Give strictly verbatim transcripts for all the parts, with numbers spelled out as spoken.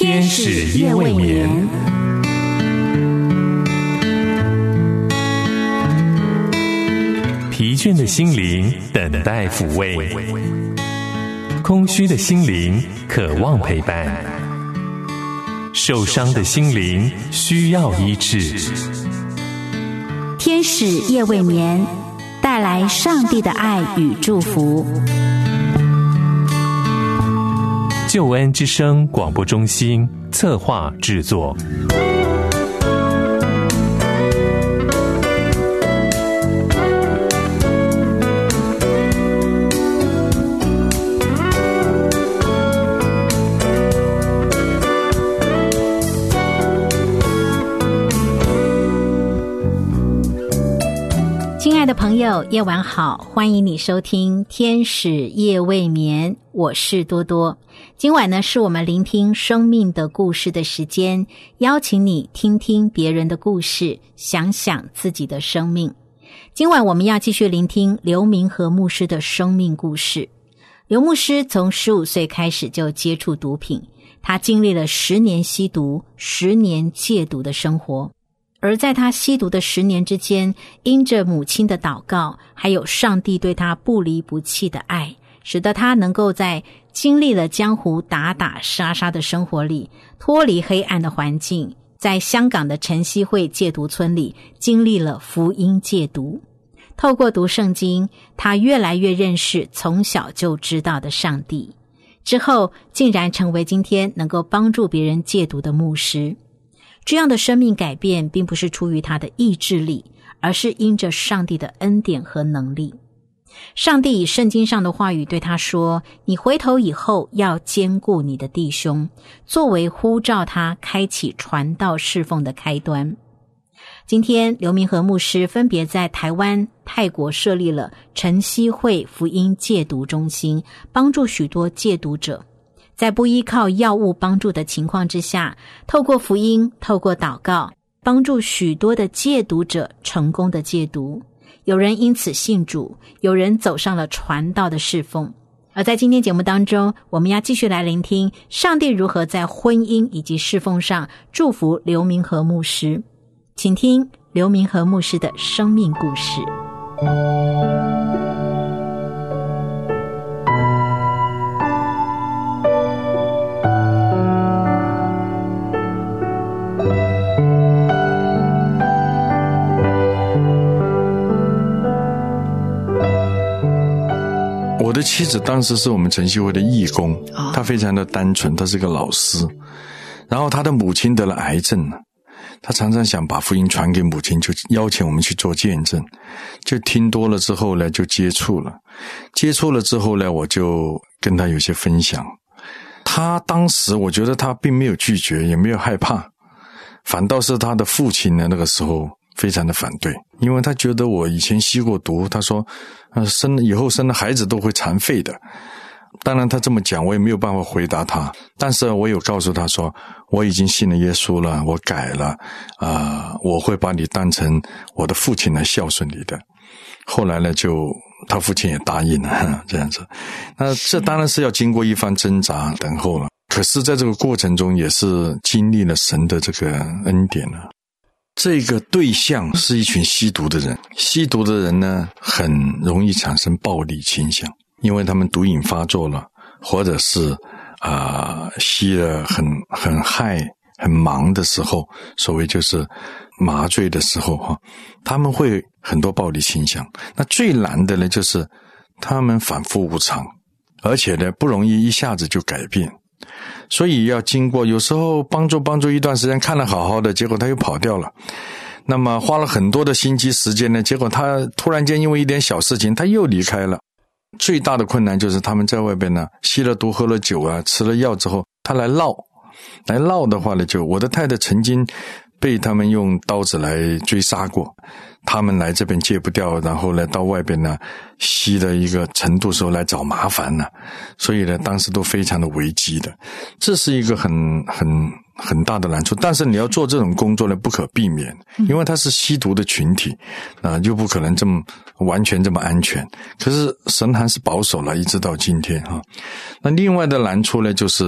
天使夜未眠。疲倦的心灵等待抚慰，空虚的心灵渴望陪伴，受伤的心灵需要医治。 天使夜未眠，带来上帝的爱与祝福。 救恩之声广播中心策划制作。 亲爱的朋友，夜晚好，欢迎你收听天使夜未眠，我是多多。今晚呢，是我们聆听生命的故事的时间，邀请你听听别人的故事，想想自己的生命。今晚我们要继续聆听刘明和牧师的生命故事。刘牧师从十五岁开始就接触毒品，他经历了十年吸毒、十年戒毒的生活。而在他吸毒的十年之间，因着母亲的祷告，还有上帝对他不离不弃的爱，使得他能够在经历了江湖打打杀杀的生活里，脱离黑暗的环境，在香港的晨曦会戒毒村里经历了福音戒毒。透过读圣经，他越来越认识从小就知道的上帝，之后竟然成为今天能够帮助别人戒毒的牧师。这样的生命改变并不是出于他的意志力，而是因着上帝的恩典和能力。上帝以圣经上的话语对他说，你回头以后要兼顾你的弟兄，作为呼召他开启传道侍奉的开端。今天刘明和牧师分别在台湾、泰国设立了晨曦会福音戒毒中心，帮助许多戒毒者在不依靠药物帮助的情况之下，透过福音，透过祷告，帮助许多的戒毒者成功的戒毒。有人因此信主，有人走上了传道的侍奉。而在今天节目当中，我们要继续来聆听上帝如何在婚姻以及侍奉上祝福刘明和牧师。请听刘明和牧师的生命故事。 我的妻子当时是我们晨曦会的义工，她非常的单纯，她是个老师。然后她的母亲得了癌症，她常常想把福音传给母亲，就邀请我们去做见证。就听多了之后呢，就接触了。接触了之后呢，我就跟她有些分享。她当时我觉得她并没有拒绝，也没有害怕，反倒是她的父亲呢，那个时候非常的反对，因为他觉得我以前吸过毒，他说呃，生以后生的孩子都会残废的。当然他这么讲我也没有办法回答他，但是我有告诉他说我已经信了耶稣了，我改了啊、呃，我会把你当成我的父亲来孝顺你的。后来呢，就他父亲也答应了这样子。那这当然是要经过一番挣扎等候了，可是在这个过程中也是经历了神的这个恩典了。这个对象是一群吸毒的人，吸毒的人呢，很容易产生暴力倾向，因为他们毒瘾发作了，或者是啊、呃、吸了很很嗨、很忙的时候，所谓就是麻醉的时候哈，他们会很多暴力倾向。那最难的呢，就是他们反复无常，而且呢不容易一下子就改变。所以要经过有时候帮助帮助一段时间，看了好好的，结果他又跑掉了。那么花了很多的心机时间呢，结果他突然间因为一点小事情他又离开了。最大的困难就是他们在外边呢，吸了毒、喝了酒啊，吃了药之后，他来闹，来闹的话呢，就我的太太曾经被他们用刀子来追杀过。他们来这边戒不掉，然后呢到外边呢吸的一个程度时候来找麻烦了，所以呢当时都非常的危机的。这是一个很很很大的难处，但是你要做这种工作呢不可避免，因为它是吸毒的群体啊、呃，又不可能这么完全这么安全。可是神还是保守了一直到今天哈。那另外的难处呢，就是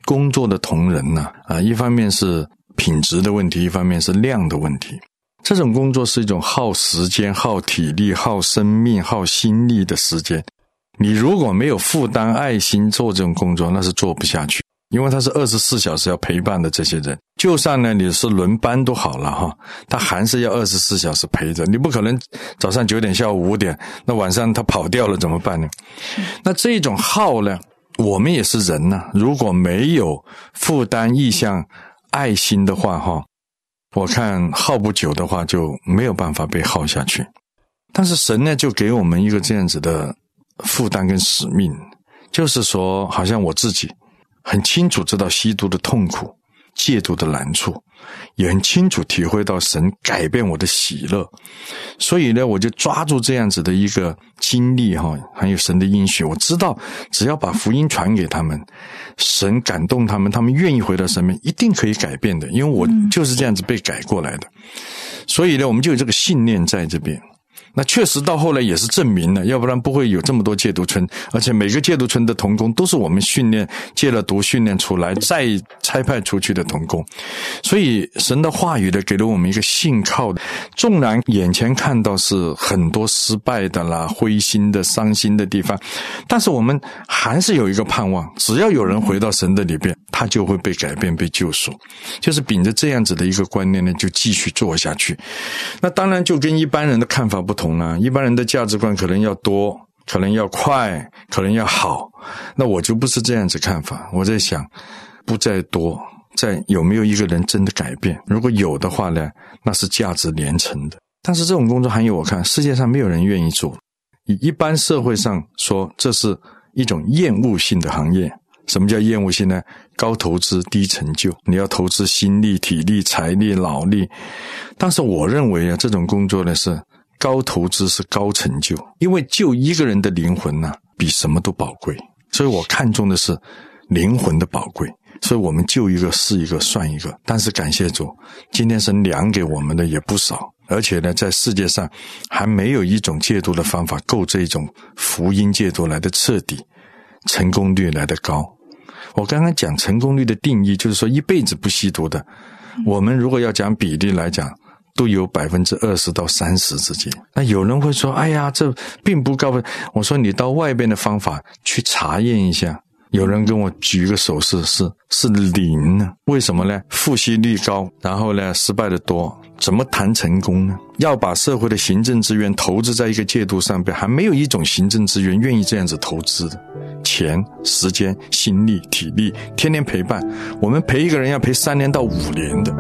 工作的同仁呢、啊，啊，一方面是品质的问题，一方面是量的问题。这种工作是一种耗时间、耗体力、耗生命、耗心力的时间。你如果没有负担、爱心做这种工作，那是做不下去。因为他是二十四小时要陪伴的这些人，就算呢你是轮班都好了哈，他还是要二十四小时陪着。你不可能早上九点下午五点，那晚上他跑掉了怎么办呢？那这种耗呢，我们也是人呢、啊，如果没有负担、意向、爱心的话哈，我看耗不久的话就没有办法被耗下去。但是神呢就给我们一个这样子的负担跟使命，就是说好像我自己很清楚知道吸毒的痛苦、戒毒的难处，也很清楚体会到神改变我的喜乐，所以呢，我就抓住这样子的一个经历哈，还有神的应许，我知道只要把福音传给他们，神感动他们，他们愿意回到神面，一定可以改变的，因为我就是这样子被改过来的，所以呢，我们就有这个信念在这边。那确实到后来也是证明了，要不然不会有这么多戒毒村，而且每个戒毒村的同工都是我们训练戒了毒训练出来再差派出去的同工，所以神的话语呢给了我们一个信靠的，纵然眼前看到是很多失败的啦、灰心的、伤心的地方，但是我们还是有一个盼望，只要有人回到神的里边，他就会被改变、被救赎，就是秉着这样子的一个观念呢，就继续做下去。那当然就跟一般人的看法不同，一般人的价值观可能要多，可能要快，可能要好，那我就不是这样子看法。我在想，不在多，在有没有一个人真的改变，如果有的话呢，那是价值连城的。但是这种工作还有我看世界上没有人愿意做，以一般社会上说这是一种厌恶性的行业。什么叫厌恶性呢？高投资低成就，你要投资心力、体力、财力、脑力。但是我认为啊，这种工作呢是高投资是高成就，因为救一个人的灵魂呢、啊，比什么都宝贵。所以我看重的是灵魂的宝贵，所以我们救一个是一个算一个。但是感谢主，今天神量给我们的也不少，而且呢，在世界上还没有一种戒毒的方法够这种福音戒毒来的彻底，成功率来的高。我刚刚讲成功率的定义，就是说一辈子不吸毒的，我们如果要讲比例来讲，都有百分之二十到三十之间。那有人会说，哎呀，这并不高分。我说你到外边的方法去查验一下。有人跟我举一个手势，是是零呢？为什么呢？复吸率高，然后呢失败的多，怎么谈成功呢？要把社会的行政资源投资在一个戒毒上边，还没有一种行政资源愿意这样子投资的。钱、时间、心力、体力，天天陪伴。我们陪一个人要陪三年到五年的。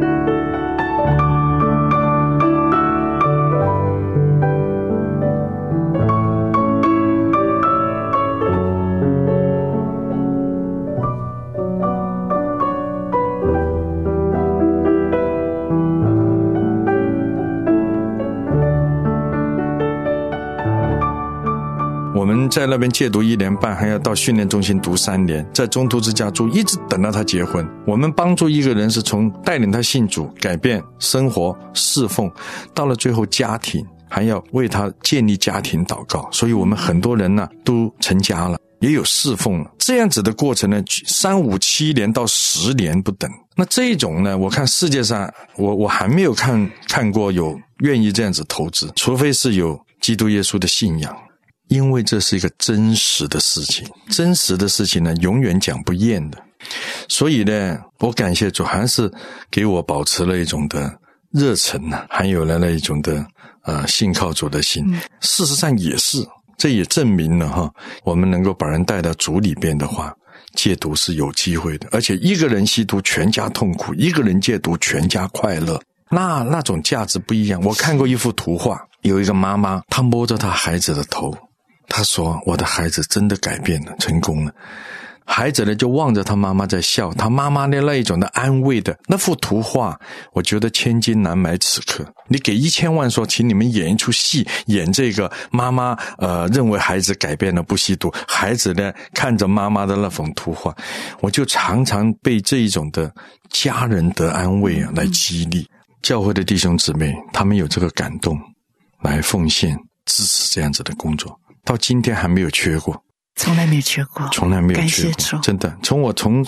我们在那边戒毒一年半，还要到训练中心读三年，在中途之家住，一直等到他结婚。我们帮助一个人是从带领他信主、改变生活、侍奉，到了最后家庭，还要为他建立家庭祷告。所以我们很多人呢都成家了，也有侍奉了。这样子的过程呢，三五七年到十年不等。那这种呢，我看世界上，我我还没有看看过有愿意这样子投资，除非是有基督耶稣的信仰。因为这是一个真实的事情，真实的事情呢，永远讲不厌的。所以呢，我感谢主，还是给我保持了一种的热忱呢、啊，还有了那一种的呃信靠主的心。嗯、事实上也是，这也证明了哈，我们能够把人带到主里边的话，戒毒是有机会的。而且一个人吸毒，全家痛苦；一个人戒毒，全家快乐。那那种价值不一样。我看过一幅图画，有一个妈妈，她摸着她孩子的头。他说我的孩子真的改变了，成功了。孩子呢就望着他妈妈在笑，他妈妈的那一种的安慰的那幅图画，我觉得千金难买此刻。你给一千万说请你们演一出戏，演这个妈妈呃认为孩子改变了不吸毒，孩子呢看着妈妈的那种图画，我就常常被这一种的家人的安慰啊来激励。教会的弟兄姊妹他们有这个感动来奉献支持这样子的工作，到今天还没有缺过， 从来没有缺过， 从来没有缺过，真的。从我从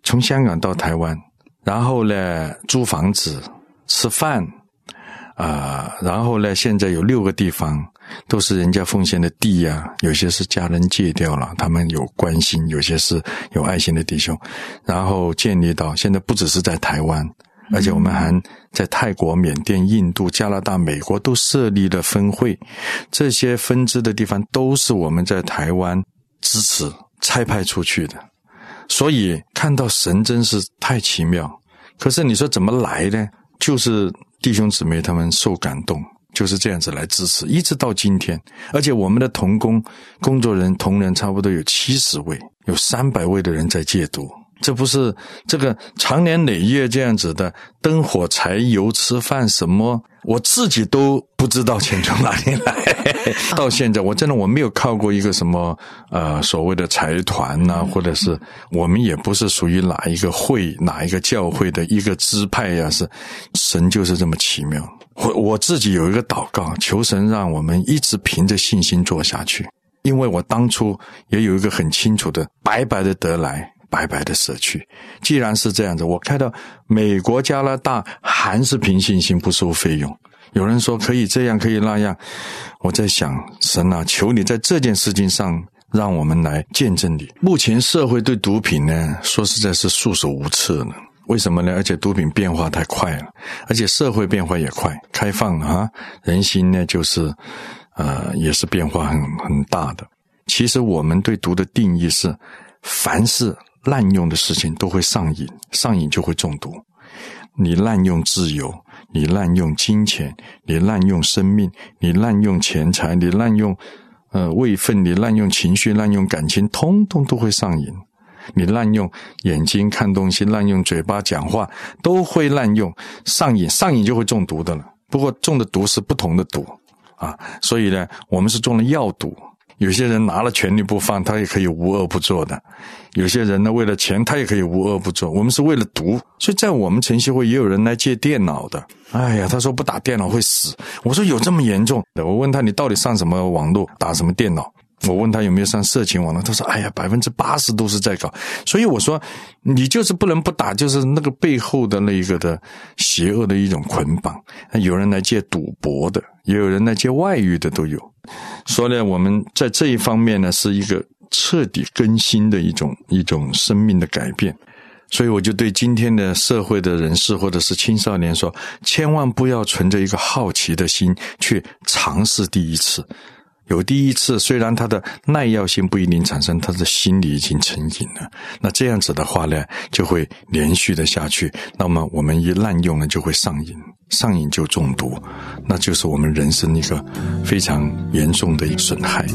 从香港到台湾，然后呢租房子吃饭啊、呃，然后呢现在有六个地方都是人家奉献的地啊，有些是家人借掉了，他们有关心，有些是有爱心的弟兄，然后建立到现在不只是在台湾，而且我们还在泰国、缅甸、印度、加拿大、美国都设立了分会，这些分支的地方都是我们在台湾支持差派出去的。所以看到神真是太奇妙。可是你说怎么来呢？就是弟兄姊妹他们受感动，就是这样子来支持，一直到今天。而且我们的同工工作人同仁差不多有七十位，有三百位的人在戒毒。这不是这个长年累月这样子的灯火柴油吃饭什么，我自己都不知道钱从哪里来。到现在我真的我没有靠过一个什么呃所谓的财团啊，或者是我们也不是属于哪一个会哪一个教会的一个支派呀、啊，是神就是这么奇妙。我我自己有一个祷告，求神让我们一直凭着信心做下去，因为我当初也有一个很清楚的白白的得来白白的舍去。既然是这样子，我看到美国、加拿大还是凭信心不收费用。有人说可以这样可以那样，我在想，神啊，求你在这件事情上让我们来见证你。目前社会对毒品呢，说实在是束手无策了。为什么呢？而且毒品变化太快了，而且社会变化也快，开放啊，人心呢就是呃也是变化很很大的。其实我们对毒的定义是，凡是滥用的事情都会上瘾，上瘾就会中毒。你滥用自由，你滥用金钱，你滥用生命，你滥用钱财，你滥用呃位分，你滥用情绪，滥用感情，通通都会上瘾。你滥用眼睛看东西，滥用嘴巴讲话，都会滥用，上瘾，上瘾就会中毒的了。不过中的毒是不同的毒啊，所以呢，我们是中了药毒。有些人拿了权力不放，他也可以无恶不作的。有些人呢，为了钱，他也可以无恶不作。我们是为了毒，所以在我们晨曦会也有人来借电脑的。哎呀，他说不打电脑会死。我说有这么严重的？我问他你到底上什么网络，打什么电脑？我问他有没有上色情网络，他说哎呀，百分之八十都是在搞。所以我说你就是不能不打，就是那个背后的那一个的邪恶的一种捆绑。有人来借赌博的，也有人来借外遇的都有。所以呢，我们在这一方面呢，是一个彻底更新的一种一种生命的改变。所以我就对今天的社会的人士或者是青少年说，千万不要存着一个好奇的心去尝试第一次。有第一次，虽然他的耐药性不一定产生，他的心里已经成瘾了。那这样子的话呢，就会连续的下去。那么我们一滥用呢，就会上瘾，上瘾就中毒，那就是我们人生一个非常严重的一个损害。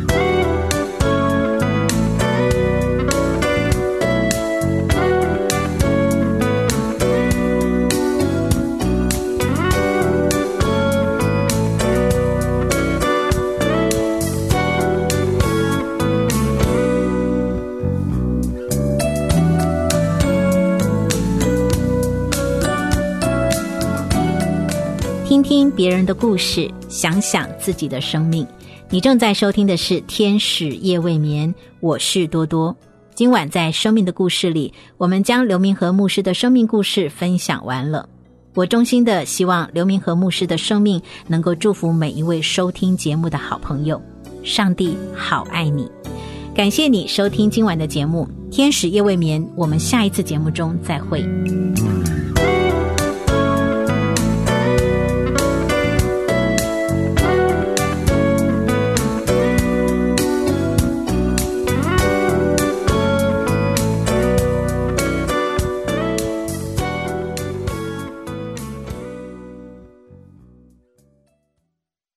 听听别人的故事，想想自己的生命。你正在收听的是天使夜未眠，我是多多。今晚在生命的故事里，我们将刘明和牧师的生命故事分享完了。我衷心的希望刘明和牧师的生命能够祝福每一位收听节目的好朋友。上帝好爱你。感谢你收听今晚的节目天使夜未眠，我们下一次节目中再会。